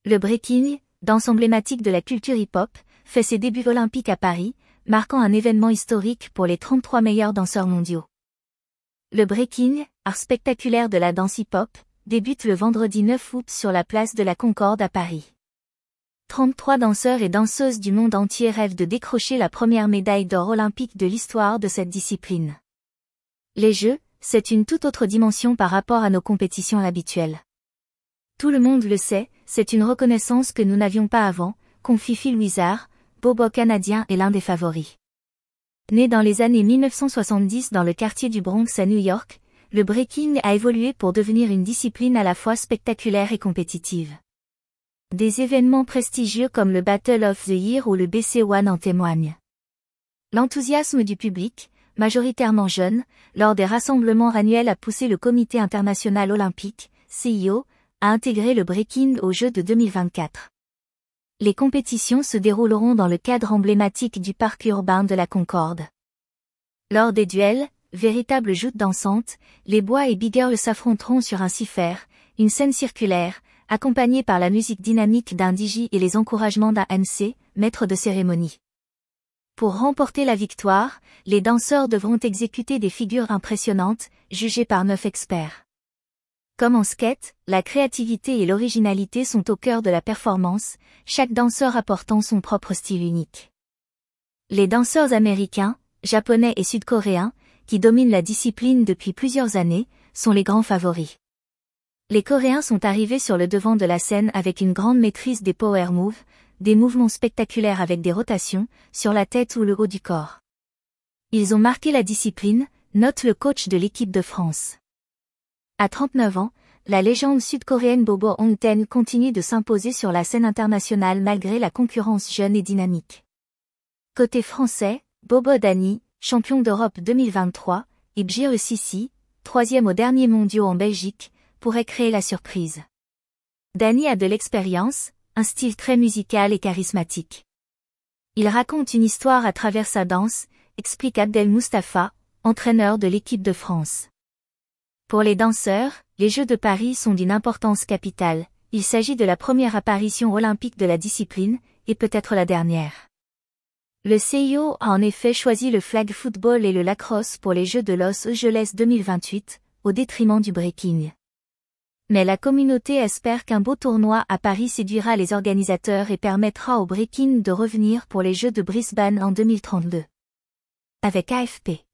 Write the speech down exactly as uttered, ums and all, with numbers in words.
Le breaking, danse emblématique de la culture hip-hop, fait ses débuts olympiques à Paris, marquant un événement historique pour les trente-trois meilleurs danseurs mondiaux. Le breaking, art spectaculaire de la danse hip-hop, débute le vendredi neuf août sur la place de la Concorde à Paris. trente-trois danseurs et danseuses du monde entier rêvent de décrocher la première médaille d'or olympique de l'histoire de cette discipline. Les Jeux, c'est une toute autre dimension par rapport à nos compétitions habituelles. Tout le monde le sait, c'est une reconnaissance que nous n'avions pas avant, confie Phil Wizard, bobo canadien et l'un des favoris. Né dans les années mille neuf cent soixante-dix dans le quartier du Bronx à New York, le breaking a évolué pour devenir une discipline à la fois spectaculaire et compétitive. Des événements prestigieux comme le Battle of the Year ou le B C un en témoignent. L'enthousiasme du public, majoritairement jeune, lors des rassemblements annuels a poussé le Comité international olympique, C I O, à intégrer le breaking aux Jeux de deux mille vingt-quatre. Les compétitions se dérouleront dans le cadre emblématique du parc urbain de la Concorde. Lors des duels, véritables joutes dansantes, les bois et big girls s'affronteront sur un cifer, une scène circulaire, accompagnée par la musique dynamique d'un D J et les encouragements d'un M C, maître de cérémonie. Pour remporter la victoire, les danseurs devront exécuter des figures impressionnantes, jugées par neuf experts. Comme en skate, la créativité et l'originalité sont au cœur de la performance, chaque danseur apportant son propre style unique. Les danseurs américains, japonais et sud-coréens, qui dominent la discipline depuis plusieurs années, sont les grands favoris. Les Coréens sont arrivés sur le devant de la scène avec une grande maîtrise des power moves, des mouvements spectaculaires avec des rotations, sur la tête ou le haut du corps. Ils ont marqué la discipline, note le coach de l'équipe de France. À trente-neuf ans, la légende sud-coréenne Bobo Hongten continue de s'imposer sur la scène internationale malgré la concurrence jeune et dynamique. Côté français, Bobo Dany, champion d'Europe deux mille vingt-trois, et Bjie Sissi, troisième aux derniers mondiaux en Belgique, pourrait créer la surprise. Dany a de l'expérience, un style très musical et charismatique. Il raconte une histoire à travers sa danse, explique Abdel Mustafa, entraîneur de l'équipe de France. Pour les danseurs, les Jeux de Paris sont d'une importance capitale, il s'agit de la première apparition olympique de la discipline, et peut-être la dernière. Le C I O a en effet choisi le flag football et le lacrosse pour les Jeux de Los Angeles deux mille vingt-huit, au détriment du breaking. Mais la communauté espère qu'un beau tournoi à Paris séduira les organisateurs et permettra au breaking de revenir pour les Jeux de Brisbane en deux mille trente-deux. Avec A F P.